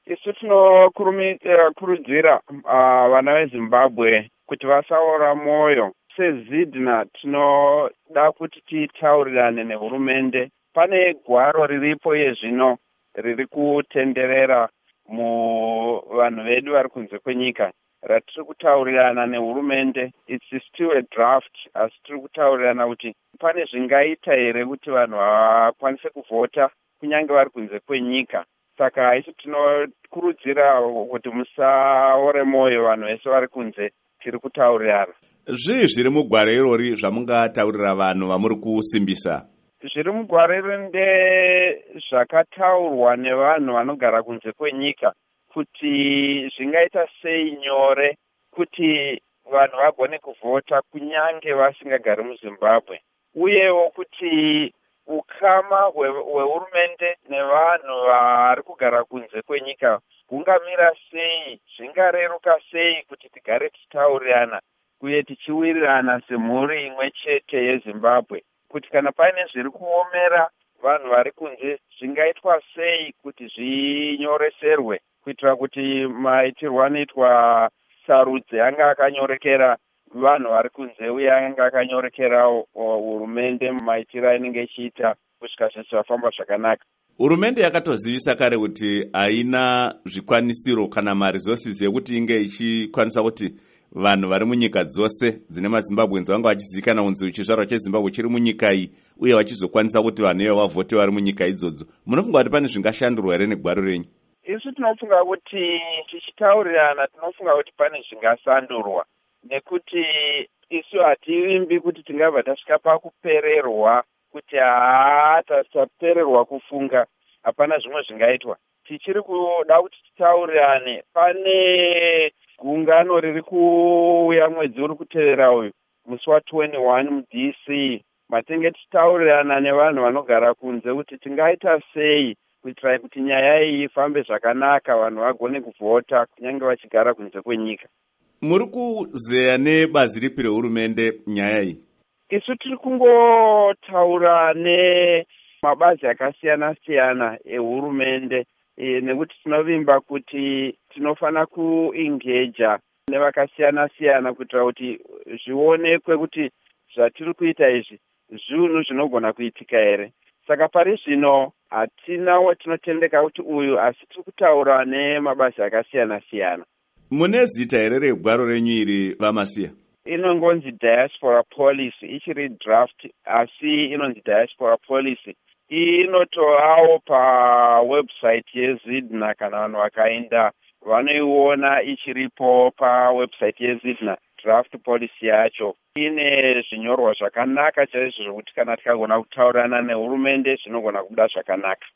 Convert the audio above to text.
Isu tinokurudzira vana veZimbabwe kuti vasaora mwoyo. SeZidna tinoda kuti titaurirane nehurumende. Pane gwaro riripo yezvino riri kutenderera muvanhu vedu vari kunze kwenyika ratiri kutaurirana nehurumende. It's still a draft, asi tiri kutaurirana kuti pane zvingaita here kuti vanhu vakwanise kuvhota kunyange vari kunze kwenyika. Saka isu tinokurudzira kuti musaore mwoyo vanhu vese vari kunze, tiri kutaurirana. Zvii zviri mugwaro irori zvamungataurira vanhu vamuri kusimbisa? Zviri mugwaro irori ndezvakataurwa nevanhu vanogara kunze kwenyika kuti zvingaita sei nyore kuti vanhu vagone kuvhota kunyange vasingagari muZimbabwe, uyewo kuti ukama hwehurumende nevanhu vari kugara kunze kwenyika hungamira sei, zvingareruka sei kuti tigare tichitaurirana uye tichiwirirana semhuri imwe chete yeZimbabwe, kuti kana paine zviri kuomera vanhu vari kunze zvingaitwa sei kuti zvinyoreserwe, kuitira kuti maitirwo anoitwa sarudzi anga akanyorekera vanhu vari kunze uye anga akanyorekera hurumende maitiro ainenge ichiita kusvika zvese zvafamba zvakanaka. Hurumende yakatozivisa kare kuti haina zvikwanisiro kana maresources yekuti inge ichikwanisa kuti vanhu vari munyika dzose dzine maZimbabwenzi vanga vachizivikana kunzi chizvarwa cheZimbabwe chiri munyika iyi uye vachizokwanisa kuti vanhu ivo vavhote vari munyika idzodzo. Munofunga kuti pane zvingashandurwa here negwaro renyu? Isu tinofunga kuti tichitaurirana tinofunga kuti pane zvingasandurwa, nekuti isu hativimbi kuti tingabva tasvika pakupererwa kuti tapererwa kufunga, hapana zvimwe zvingaitwa. Tichiri kuda kuti titaurirane. Pane gungano riri kuuya mwedzi uri kutevera uyu, musi wa21 muDC, matenge tichitaurirana nevanhu vanogara kunze kuti tingaita sei kuitira kuti nyaya iyi ifambe zvakanaka, vanhu vagone kuvhota kunyange vachigara kunze kwenyika. Muri kuzeya nebazi ripi rehurumende nyaya iyi? Isu tiri kungotaura nemabazi akasiyana-siyana ehurumende, nekuti tinovimba kuti tinofana kuengeja nevakasiyana-siyana kuitira kuti zvionekwe kuti zvatiri kuita izvi zvinhu zvinogona kuitika here. Saka pari zvino hatina watinotendeka kuti uyu, asi tiri kutaura nemabazi akasiyana-siyana. Mune zita here regwaro renyu iri vamasiya? Inongonzi Diaspora Policy, ichiri draft, asi inonzi Diaspora Policy. Inotovawo pawebsite yeZidna, kana vanhu vakaenda vanoiona ichiripo pawebsite yeZidna. Draft policy yacho ine zvinyorwa zvakanaka chaizvo zvokuti kana tikagona kutaurana nehurumende zvinogona kubuda zvakanaka.